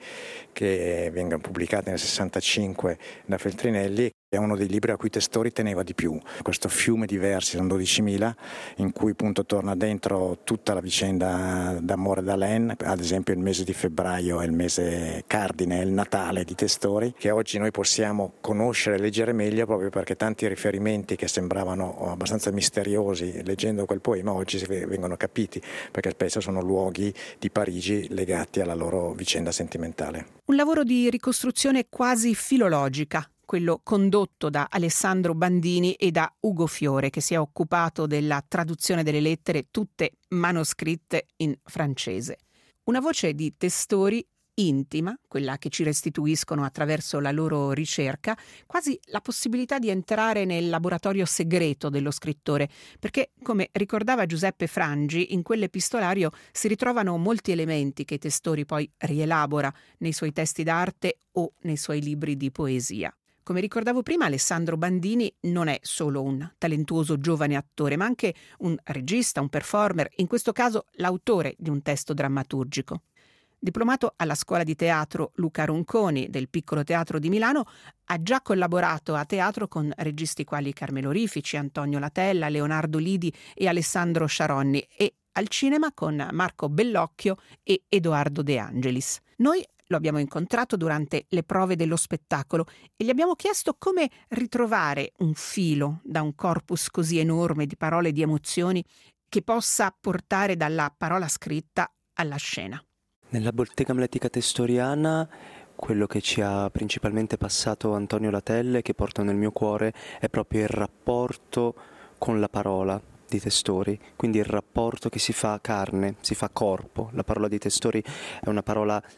che vengono pubblicati nel sessantacinque da Feltrinelli. È uno dei libri a cui Testori teneva di più, questo fiume di versi, sono dodicimila, in cui appunto torna dentro tutta la vicenda d'amore d'Alain, ad esempio il mese di febbraio è il mese cardine, è il Natale di Testori, che oggi noi possiamo conoscere e leggere meglio proprio perché tanti riferimenti che sembravano abbastanza misteriosi leggendo quel poema oggi vengono capiti, perché spesso sono luoghi di Parigi legati alla loro vicenda sentimentale. Un lavoro di ricostruzione quasi filologica, quello condotto da Alessandro Bandini e da Ugo Fiore, che si è occupato della traduzione delle lettere tutte manoscritte in francese. Una voce di Testori intima, quella che ci restituiscono attraverso la loro ricerca, quasi la possibilità di entrare nel laboratorio segreto dello scrittore, perché, come ricordava Giuseppe Frangi, in quell'epistolario si ritrovano molti elementi che Testori poi rielabora nei suoi testi d'arte o nei suoi libri di poesia. Come ricordavo prima, Alessandro Bandini non è solo un talentuoso giovane attore, ma anche un regista, un performer, in questo caso l'autore di un testo drammaturgico. Diplomato alla scuola di teatro Luca Ronconi del Piccolo Teatro di Milano, ha già collaborato a teatro con registi quali Carmelo Rifici, Antonio Latella, Leonardo Lidi e Alessandro Sciaronni e al cinema con Marco Bellocchio e Edoardo De Angelis. Noi lo abbiamo incontrato durante le prove dello spettacolo e gli abbiamo chiesto come ritrovare un filo da un corpus così enorme di parole e di emozioni che possa portare dalla parola scritta alla scena. Nella Bottega Amletica Testoriana quello che ci ha principalmente passato Antonio Latella e che porto nel mio cuore è proprio il rapporto con la parola di Testori, quindi il rapporto che si fa carne, si fa corpo. La parola di Testori è una parola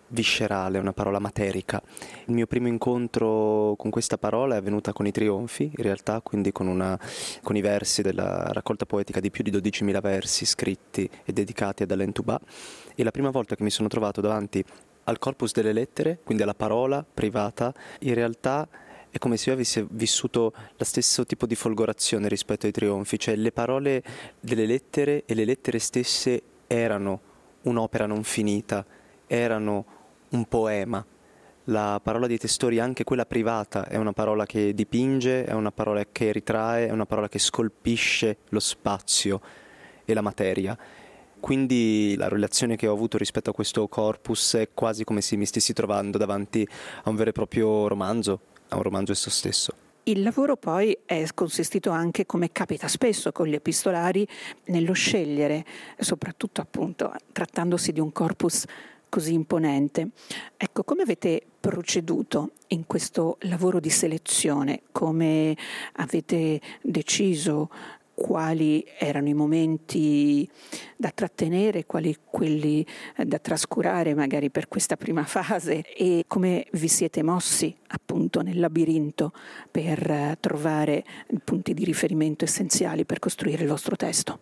viscerale, una parola materica. Il mio primo incontro con questa parola è avvenuta con i trionfi, in realtà, quindi con, una, con i versi della raccolta poetica di più di dodicimila versi scritti e dedicati ad Alain Touba, e la prima volta che mi sono trovato davanti al corpus delle lettere, quindi alla parola privata, in realtà è come se io avessi vissuto lo stesso tipo di folgorazione rispetto ai trionfi, cioè le parole delle lettere e le lettere stesse erano un'opera non finita, erano un poema. La parola dei testori, anche quella privata, è una parola che dipinge, è una parola che ritrae, è una parola che scolpisce lo spazio e la materia. Quindi la relazione che ho avuto rispetto a questo corpus è quasi come se mi stessi trovando davanti a un vero e proprio romanzo, a un romanzo esso stesso. Il lavoro poi è consistito anche, come capita spesso con gli epistolari, nello scegliere, soprattutto appunto trattandosi di un corpus così imponente. Ecco, come avete proceduto in questo lavoro di selezione? Come avete deciso quali erano i momenti da trattenere, quali quelli da trascurare magari per questa prima fase, e come vi siete mossi appunto nel labirinto per trovare punti di riferimento essenziali per costruire il vostro testo?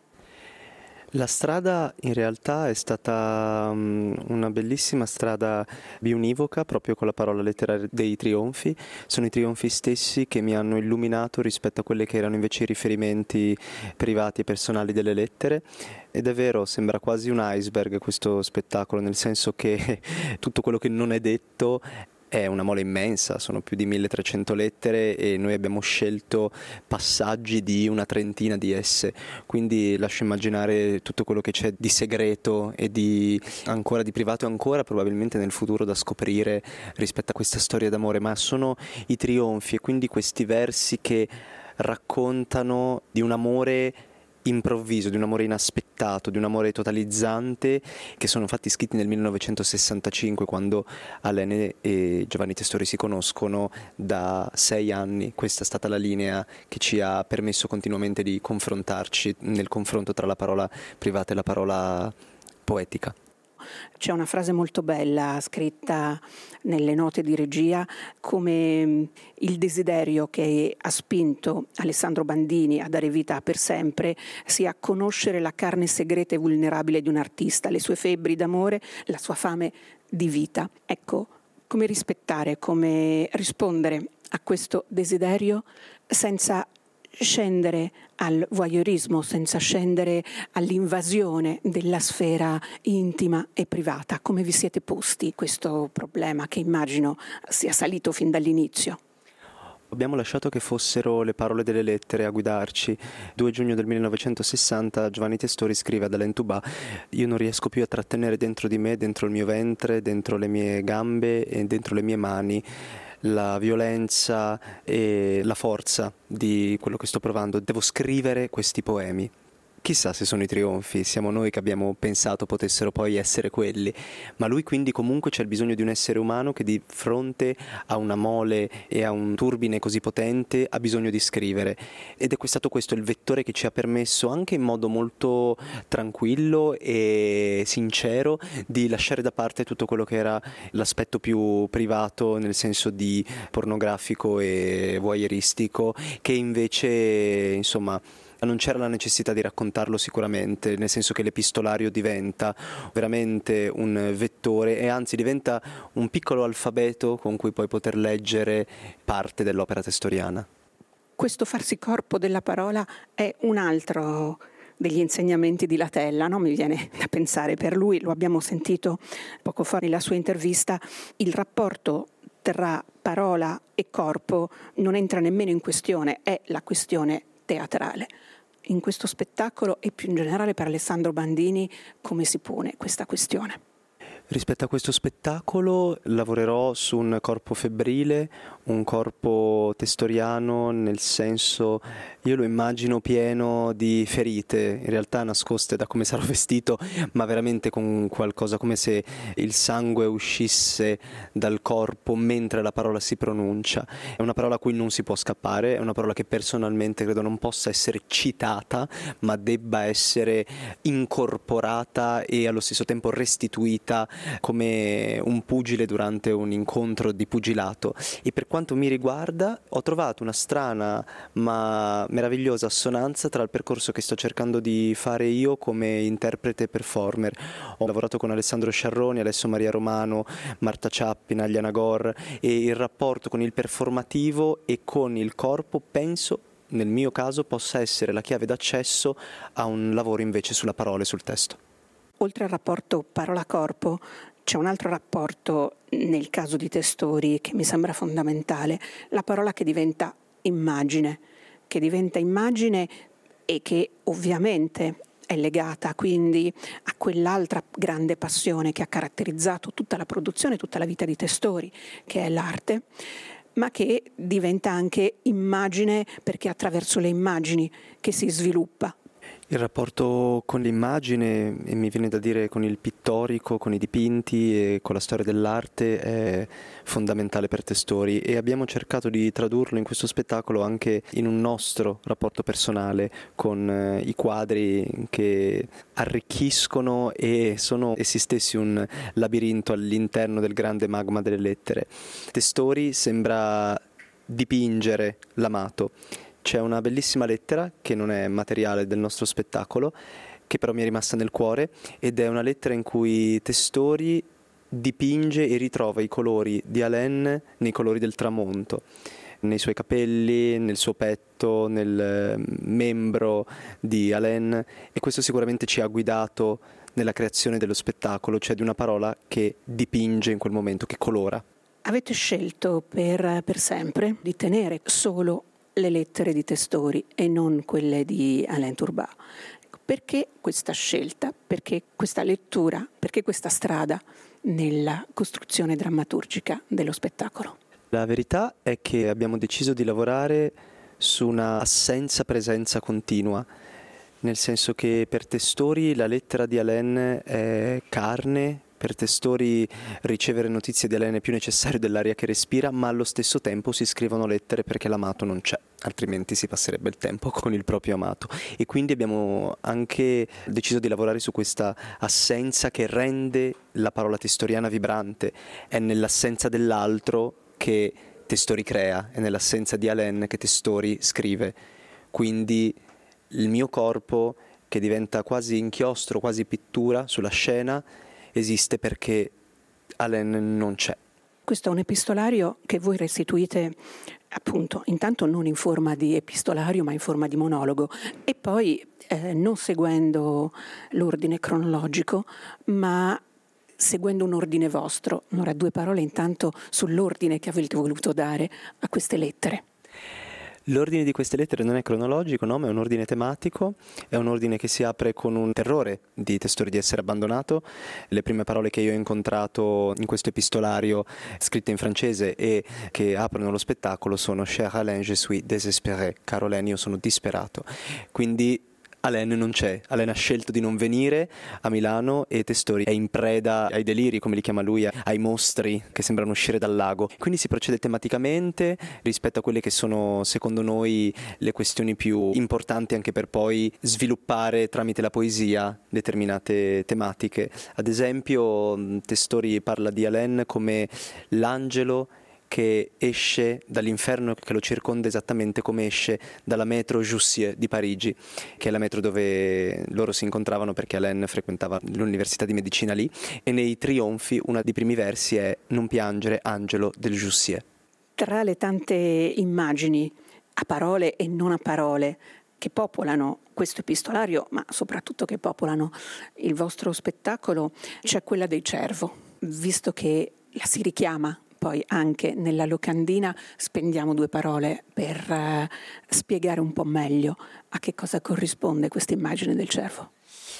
La strada in realtà è stata um, una bellissima strada biunivoca, proprio con la parola letteraria dei trionfi. Sono i trionfi stessi che mi hanno illuminato rispetto a quelli che erano invece i riferimenti privati e personali delle lettere. Ed è vero, sembra quasi un iceberg questo spettacolo, nel senso che tutto quello che non è detto è una mole immensa, sono più di milletrecento lettere e noi abbiamo scelto passaggi di una trentina di esse, quindi lascio immaginare tutto quello che c'è di segreto e di ancora di privato e ancora probabilmente nel futuro da scoprire rispetto a questa storia d'amore, ma sono i trionfi e quindi questi versi che raccontano di un amore improvviso, di un amore inaspettato, di un amore totalizzante, che sono fatti scritti nel millenovecentosessantacinque, quando Alain e Giovanni Testori si conoscono da sei anni. Questa è stata la linea che ci ha permesso continuamente di confrontarci nel confronto tra la parola privata e la parola poetica. C'è una frase molto bella scritta nelle note di regia, come il desiderio che ha spinto Alessandro Bandini a dare vita a Per sempre sia conoscere la carne segreta e vulnerabile di un artista, le sue febbri d'amore, la sua fame di vita. Ecco, come rispettare, come rispondere a questo desiderio senza scendere al voyeurismo, senza scendere all'invasione della sfera intima e privata. Come vi siete posti questo problema che immagino sia salito fin dall'inizio? Abbiamo lasciato che fossero le parole delle lettere a guidarci. due giugno del millenovecentosessanta Giovanni Testori scrive ad Alain Touba: io non riesco più a trattenere dentro di me, dentro il mio ventre, dentro le mie gambe e dentro le mie mani la violenza e la forza di quello che sto provando. Devo scrivere questi poemi. Chissà se sono i trionfi, siamo noi che abbiamo pensato potessero poi essere quelli, ma lui quindi comunque c'è il bisogno di un essere umano che di fronte a una mole e a un turbine così potente ha bisogno di scrivere, ed è stato questo il vettore che ci ha permesso anche in modo molto tranquillo e sincero di lasciare da parte tutto quello che era l'aspetto più privato, nel senso di pornografico e voyeuristico, che invece insomma non c'era la necessità di raccontarlo sicuramente, nel senso che l'epistolario diventa veramente un vettore e anzi diventa un piccolo alfabeto con cui poi poter leggere parte dell'opera testoriana. Questo farsi corpo della parola è un altro degli insegnamenti di Latella, no? Mi viene da pensare, per lui, lo abbiamo sentito poco fa nella sua intervista, il rapporto tra parola e corpo non entra nemmeno in questione, è la questione teatrale. In questo spettacolo e più in generale per Alessandro Bandini, come si pone questa questione? Rispetto a questo spettacolo lavorerò su un corpo febbrile, un corpo testoriano, nel senso, io lo immagino pieno di ferite, in realtà nascoste da come sarò vestito, ma veramente con qualcosa come se il sangue uscisse dal corpo mentre la parola si pronuncia. È una parola a cui non si può scappare, è una parola che personalmente credo non possa essere citata, ma debba essere incorporata e allo stesso tempo restituita come un pugile durante un incontro di pugilato. E per quanto mi riguarda ho trovato una strana ma meravigliosa assonanza tra il percorso che sto cercando di fare io come interprete performer. Ho lavorato con Alessandro Sciarroni, Alessio Maria Romano, Marta Ciappina, Liana Gor, e il rapporto con il performativo e con il corpo penso nel mio caso possa essere la chiave d'accesso a un lavoro invece sulla parola e sul testo. Oltre al rapporto parola-corpo c'è un altro rapporto nel caso di Testori che mi sembra fondamentale, la parola che diventa immagine, che diventa immagine e che ovviamente è legata quindi a quell'altra grande passione che ha caratterizzato tutta la produzione, tutta la vita di Testori, che è l'arte, ma che diventa anche immagine perché è attraverso le immagini che si sviluppa. Il rapporto con l'immagine, e mi viene da dire con il pittorico, con i dipinti e con la storia dell'arte, è fondamentale per Testori e abbiamo cercato di tradurlo in questo spettacolo anche in un nostro rapporto personale con eh, i quadri che arricchiscono e sono essi stessi un labirinto all'interno del grande magma delle lettere. Testori sembra dipingere l'amato. C'è una bellissima lettera che non è materiale del nostro spettacolo, che però mi è rimasta nel cuore, ed è una lettera in cui Testori dipinge e ritrova i colori di Alain nei colori del tramonto, nei suoi capelli, nel suo petto, nel membro di Alain, e questo sicuramente ci ha guidato nella creazione dello spettacolo, cioè di una parola che dipinge in quel momento, che colora. Avete scelto per, per sempre di tenere solo le lettere di Testori e non quelle di Alain Turbat. Perché questa scelta? Perché questa lettura? Perché questa strada nella costruzione drammaturgica dello spettacolo? La verità è che abbiamo deciso di lavorare su una assenza-presenza continua, nel senso che per Testori la lettera di Alain è carne, per Testori ricevere notizie di Alain è più necessario dell'aria che respira, ma allo stesso tempo si scrivono lettere perché l'amato non c'è, altrimenti si passerebbe il tempo con il proprio amato. E quindi abbiamo anche deciso di lavorare su questa assenza che rende la parola testoriana vibrante. È nell'assenza dell'altro che Testori crea, è nell'assenza di Alain che Testori scrive. Quindi il mio corpo, che diventa quasi inchiostro, quasi pittura sulla scena, esiste perché Alain non c'è. Questo è un epistolario che voi restituite appunto intanto non in forma di epistolario ma in forma di monologo e poi eh, non seguendo l'ordine cronologico ma seguendo un ordine vostro. Allora due parole intanto sull'ordine che avete voluto dare a queste lettere. L'ordine di queste lettere non è cronologico, no, ma è un ordine tematico, è un ordine che si apre con un terrore di Testori di essere abbandonato. Le prime parole che io ho incontrato in questo epistolario, scritte in francese e che aprono lo spettacolo, sono «Cher Alain, je suis désespéré», caro Alain, io sono disperato. Quindi Alain non c'è, Alain ha scelto di non venire a Milano e Testori è in preda ai deliri, come li chiama lui, ai mostri che sembrano uscire dal lago. Quindi si procede tematicamente rispetto a quelle che sono, secondo noi, le questioni più importanti anche per poi sviluppare tramite la poesia determinate tematiche. Ad esempio, Testori parla di Alain come l'angelo che esce dall'inferno che lo circonda esattamente come esce dalla metro Jussieu di Parigi, che è la metro dove loro si incontravano perché Alain frequentava l'università di medicina lì, e nei Trionfi uno dei primi versi è «Non piangere, angelo del Jussieu». Tra le tante immagini a parole e non a parole che popolano questo epistolario, ma soprattutto che popolano il vostro spettacolo, c'è quella del cervo, visto che la si richiama poi anche nella locandina. Spendiamo due parole per uh, spiegare un po' meglio a che cosa corrisponde questa immagine del cervo.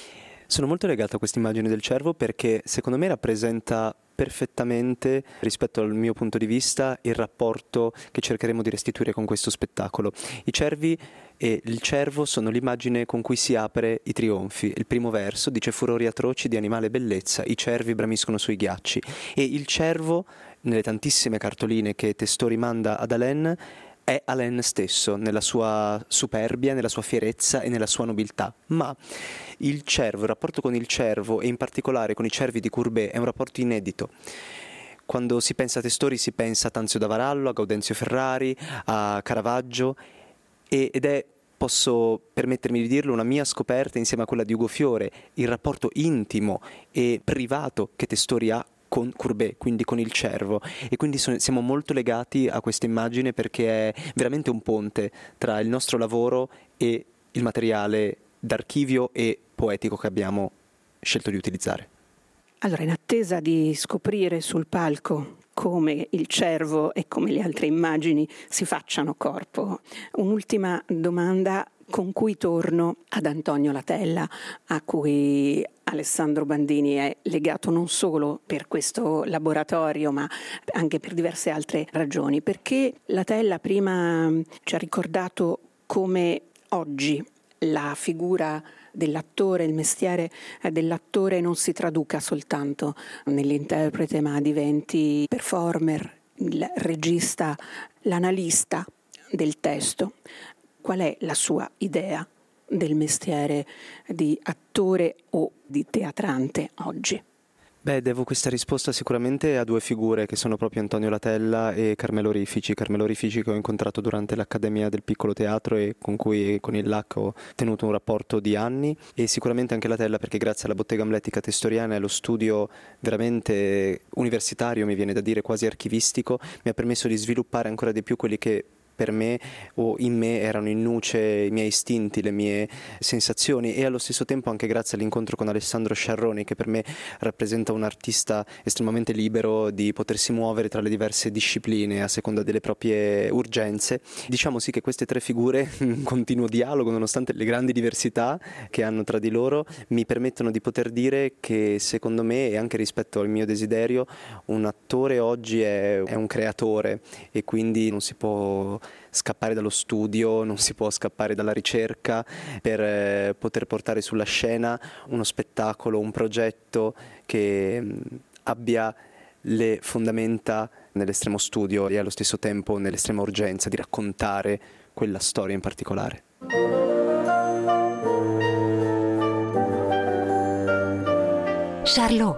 Sono molto legato a questa immagine del cervo perché secondo me rappresenta perfettamente, rispetto al mio punto di vista, il rapporto che cercheremo di restituire con questo spettacolo. I cervi e il cervo sono l'immagine con cui si apre i trionfi. Il primo verso dice: furori atroci di animale bellezza, i cervi bramiscono sui ghiacci. E il cervo, nelle tantissime cartoline che Testori manda ad Alain, è Alain stesso, nella sua superbia, nella sua fierezza e nella sua nobiltà. Ma il cervo, il rapporto con il cervo e in particolare con i cervi di Courbet è un rapporto inedito. Quando si pensa a Testori si pensa a Tanzio da Varallo, a Gaudenzio Ferrari, a Caravaggio ed è, posso permettermi di dirlo, una mia scoperta insieme a quella di Ugo Fiore, il rapporto intimo e privato che Testori ha con Courbet, quindi con il cervo, e quindi so- siamo molto legati a questa immagine perché è veramente un ponte tra il nostro lavoro e il materiale d'archivio e poetico che abbiamo scelto di utilizzare. Allora, in attesa di scoprire sul palco come il cervo e come le altre immagini si facciano corpo, un'ultima domanda con cui torno ad Antonio Latella, a cui Alessandro Bandini è legato non solo per questo laboratorio, ma anche per diverse altre ragioni. Perché Latella prima ci ha ricordato come oggi la figura dell'attore, il mestiere dell'attore non si traduca soltanto nell'interprete, ma diventi performer, il regista, l'analista del testo. Qual è la sua idea del mestiere di attore o di teatrante oggi? Beh, devo questa risposta sicuramente a due figure che sono proprio Antonio Latella e Carmelo Rifici. Carmelo Rifici che ho incontrato durante l'Accademia del Piccolo Teatro e con cui con il L A C ho tenuto un rapporto di anni, e sicuramente anche Latella perché grazie alla Bottega Amletica Testoriana e allo studio veramente universitario, mi viene da dire quasi archivistico, mi ha permesso di sviluppare ancora di più quelli che per me o in me erano in nuce i miei istinti, le mie sensazioni, e allo stesso tempo anche grazie all'incontro con Alessandro Sciarroni, che per me rappresenta un artista estremamente libero di potersi muovere tra le diverse discipline a seconda delle proprie urgenze. Diciamo sì che queste tre figure in continuo dialogo, nonostante le grandi diversità che hanno tra di loro, mi permettono di poter dire che secondo me, e anche rispetto al mio desiderio, un attore oggi è, è un creatore e quindi non si può scappare dallo studio, non si può scappare dalla ricerca per eh, poter portare sulla scena uno spettacolo, un progetto che mh, abbia le fondamenta nell'estremo studio e allo stesso tempo nell'estrema urgenza di raccontare quella storia in particolare. Charlot.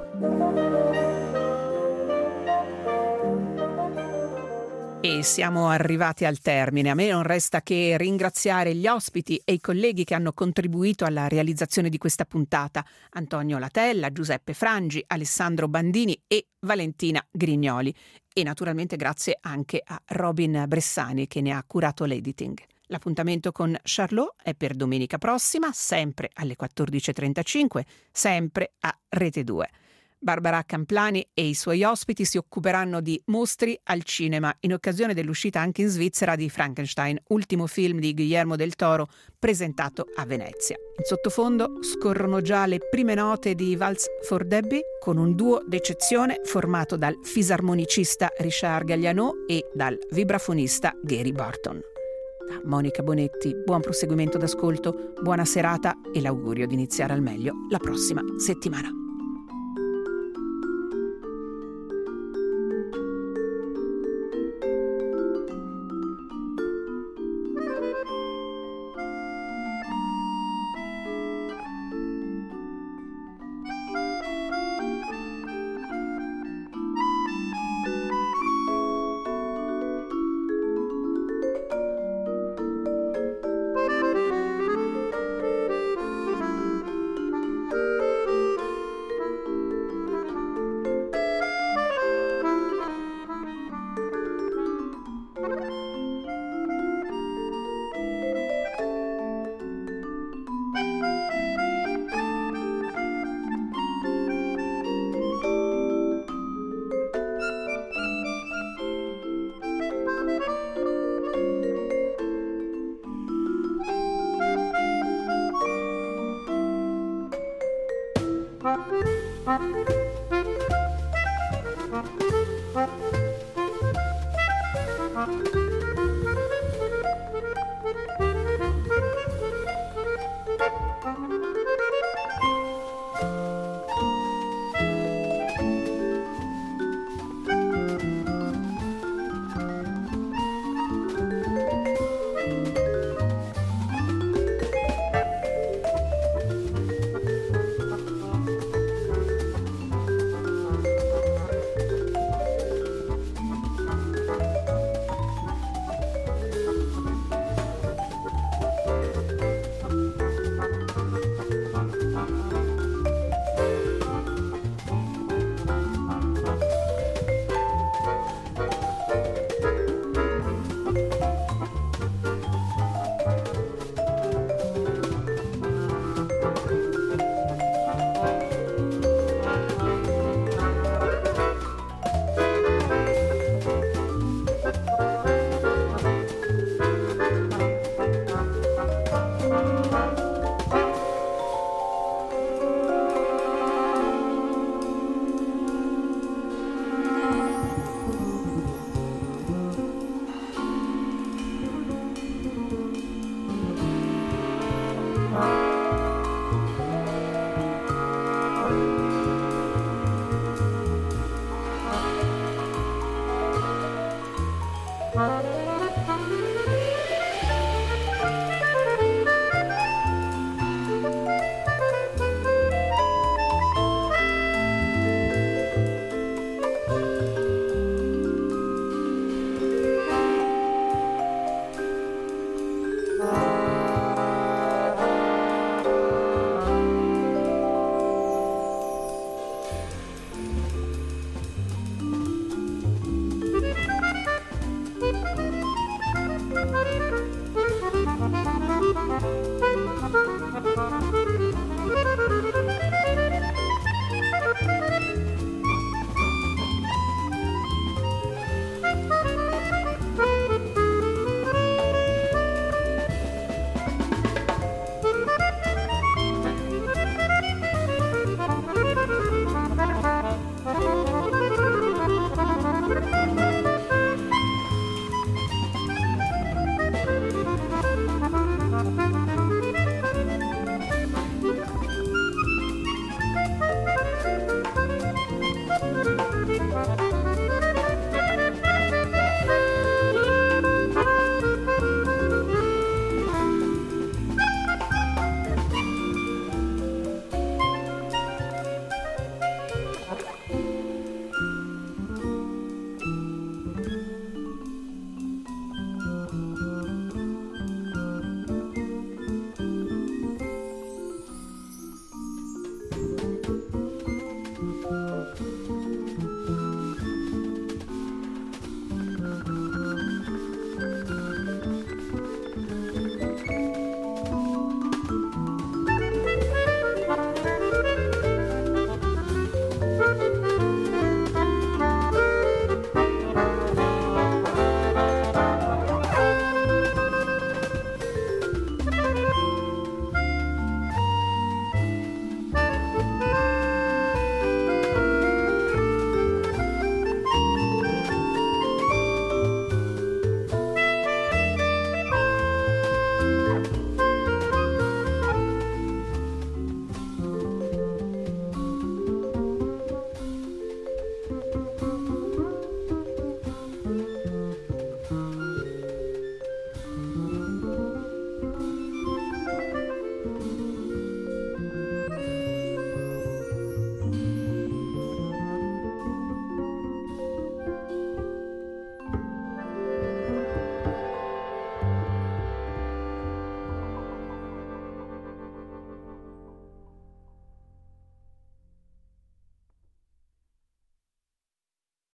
E siamo arrivati al termine. A me non resta che ringraziare gli ospiti e i colleghi che hanno contribuito alla realizzazione di questa puntata: Antonio Latella, Giuseppe Frangi, Alessandro Bandini e Valentina Grignoli. E naturalmente grazie anche a Robin Bressani che ne ha curato l'editing. L'appuntamento con Charlot è per domenica prossima, sempre alle quattordici e trentacinque, sempre a Rete due. Barbara Camplani e i suoi ospiti si occuperanno di mostri al cinema in occasione dell'uscita anche in Svizzera di Frankenstein, ultimo film di Guillermo del Toro presentato a Venezia. In sottofondo scorrono già le prime note di Waltz for Debbie con un duo d'eccezione formato dal fisarmonicista Richard Galliano e dal vibrafonista Gary Burton. Da Monica Bonetti, buon proseguimento d'ascolto, buona serata e l'augurio di iniziare al meglio la prossima settimana. Thank you.